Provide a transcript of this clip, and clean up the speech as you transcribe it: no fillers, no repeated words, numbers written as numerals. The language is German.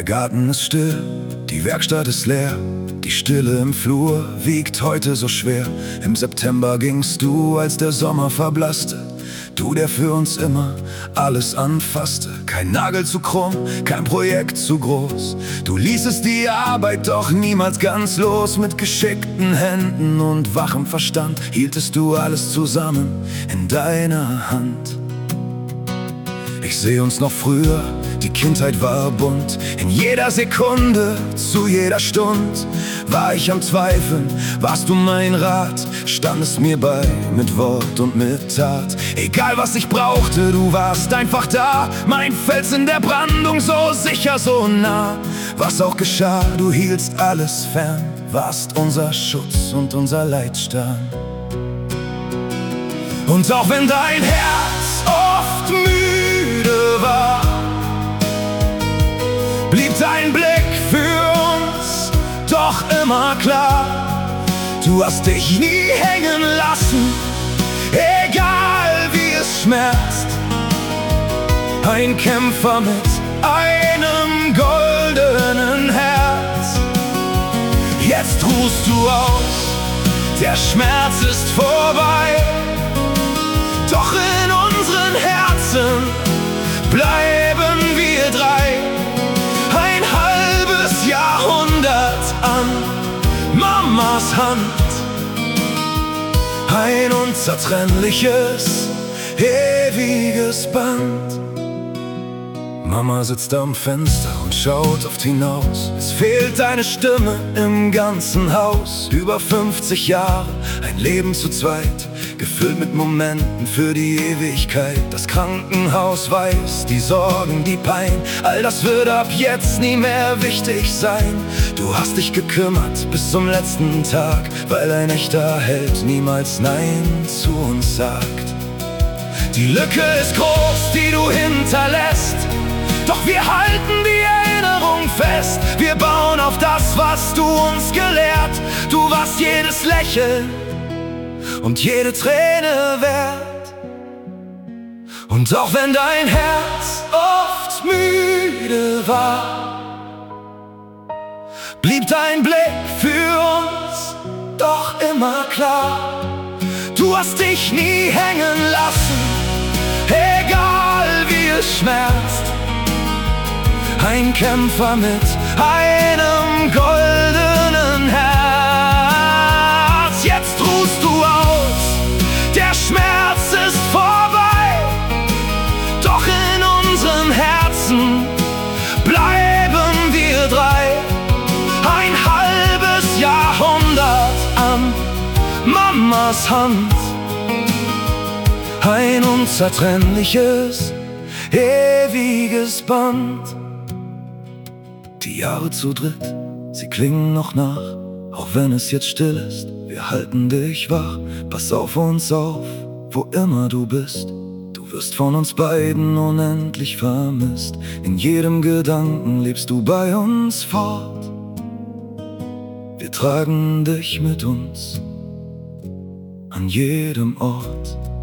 Garten ist still, die Werkstatt ist leer. Die Stille im Flur wiegt heute so schwer. Im September gingst du, als der Sommer verblasste. Du, der für uns immer alles anfasste. Kein Nagel zu krumm, kein Projekt zu groß. Du ließest die Arbeit doch niemals ganz los. Mit geschickten Händen und wachem Verstand hieltest du alles zusammen in deiner Hand. Ich sehe uns noch früher, die Kindheit war bunt. In jeder Sekunde, zu jeder Stund war ich am Zweifeln, warst du mein Rat, standest mir bei mit Wort und mit Tat. Egal was ich brauchte, du warst einfach da, mein Fels in der Brandung, so sicher, so nah. Was auch geschah, du hieltst alles fern, warst unser Schutz und unser Leitstern. Und auch wenn dein Herz oft müde war, blieb dein Blick für uns doch immer klar. Du hast dich nie hängen lassen, egal wie es schmerzt. Ein Kämpfer mit einem goldenen Herz. Jetzt ruhst du aus, der Schmerz ist vorbei. Doch in unseren Herzen bleiben wir drei. Ein halbes Jahrhundert an Mamas Hand. Ein unzertrennliches, ewiges Band. Mama sitzt am Fenster und schaut oft hinaus. Es fehlt deine Stimme im ganzen Haus. Über 50 Jahre, ein Leben zu zweit, gefüllt mit Momenten für die Ewigkeit. Das Krankenhaus weiß, die Sorgen, die Pein, all das wird ab jetzt nie mehr wichtig sein. Du hast dich gekümmert bis zum letzten Tag, weil ein echter Held niemals Nein zu uns sagt. Die Lücke ist groß, die du hinterlässt, doch wir halten die Erinnerung fest. Wir bauen auf das, was du uns gelehrt. Du warst jedes Lächeln und jede Träne wert. Und auch wenn dein Herz oft müde war, blieb dein Blick für uns doch immer klar. Du hast dich nie hängen lassen, egal wie es schmerzt. Ein Kämpfer mit einem goldenen Herz. Jetzt ruhst du aus, der Schmerz ist vorbei. Doch in unseren Herzen bleiben wir drei. Ein halbes Jahrhundert an Mamas Hand. Ein unzertrennliches, ewiges Band. Die Jahre zu dritt, sie klingen noch nach, auch wenn es jetzt still ist. Wir halten dich wach, pass auf uns auf, wo immer du bist. Du wirst von uns beiden unendlich vermisst. In jedem Gedanken lebst du bei uns fort. Wir tragen dich mit uns an jedem Ort.